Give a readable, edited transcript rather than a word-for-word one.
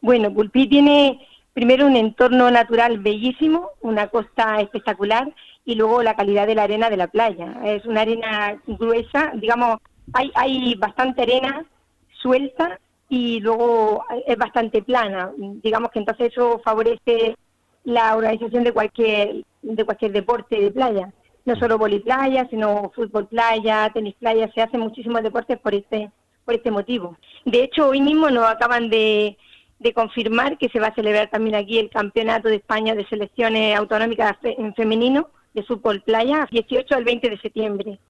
Bueno, Pulpí tiene primero un entorno natural bellísimo, una costa espectacular y luego la calidad de la arena de la playa. Es una arena gruesa, digamos, hay bastante arena suelta y luego es bastante plana. Digamos que entonces eso favorece la organización de cualquier deporte de playa. No solo voliplaya, sino fútbol playa, tenis playa, se hacen muchísimos deportes por este motivo. De hecho, hoy mismo nos acaban de confirmar que se va a celebrar también aquí el Campeonato de España de Selecciones Autonómicas en femenino de fútbol playa, 18 al 20 de septiembre.